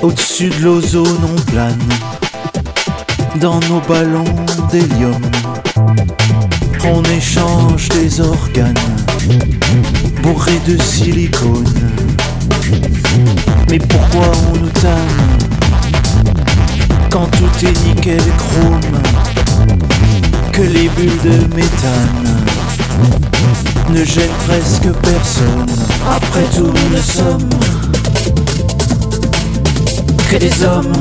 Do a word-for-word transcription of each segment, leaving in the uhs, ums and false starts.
Au-dessus de l'ozone on plane, dans nos ballons d'hélium. On échange des organes, bourrés de silicone. Mais pourquoi on nous tanne, quand tout est nickel chrome, que les bulles de méthane ne gênent presque personne. Après tout nous ne sommes que des hommes.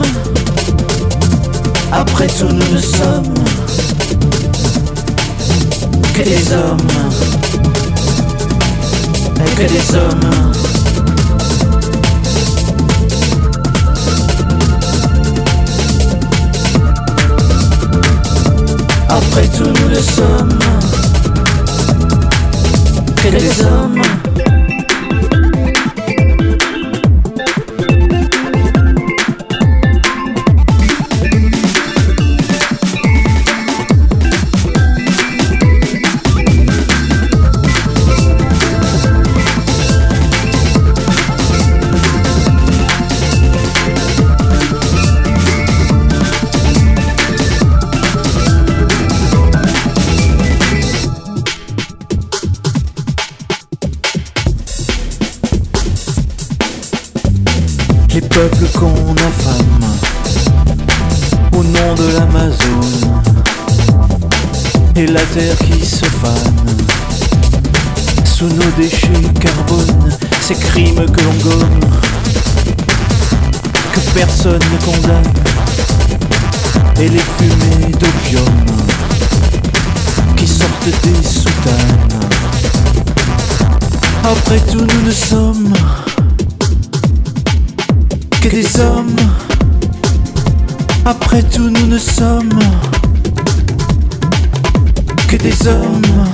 Après tout nous ne sommes que des hommes. Que des hommes. Après tout nous ne sommes que des hommes. Les peuples qu'on affame au nom de l'Amazone, et la terre qui se fane sous nos déchets carbone, ces crimes que l'on gomme, que personne ne condamne, et les fumées d'opium qui sortent des soutanes. Après tout nous ne sommes que des hommes. Après tout nous ne sommes que des hommes.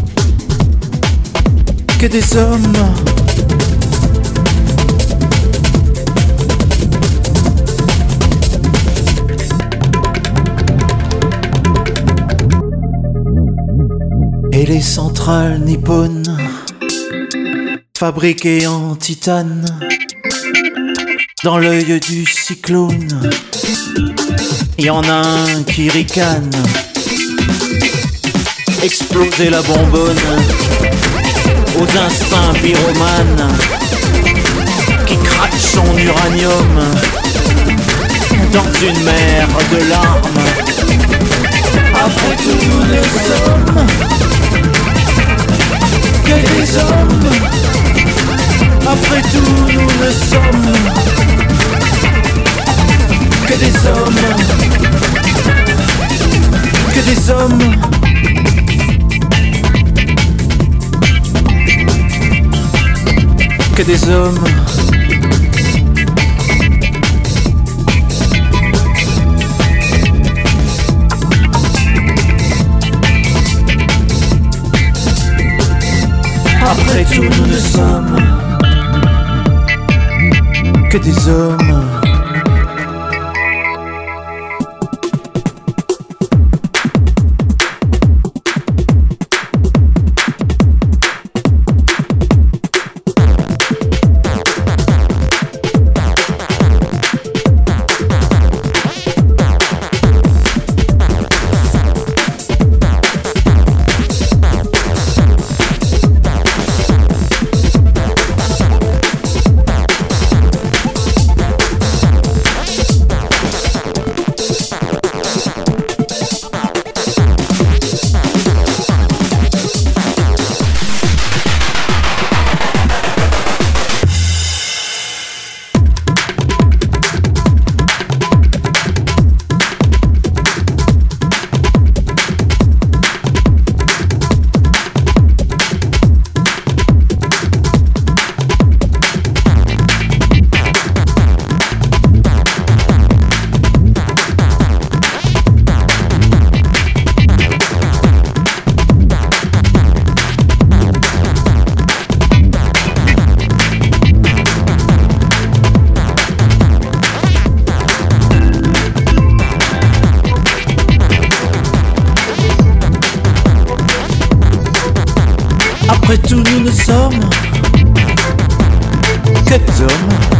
Que des hommes. Et les centrales nippones fabriquées en titane, dans l'œil du cyclone, y en a un qui ricane. Exploser la bonbonne aux instincts pyromanes, qui craque son uranium dans une mer de larmes. Après tout nous ne sommes que des hommes. Après tout nous ne sommes que des hommes. Que des hommes. Que des hommes. Après tout nous ne sommes que des hommes. Après tout nous ne sommes que des hommes.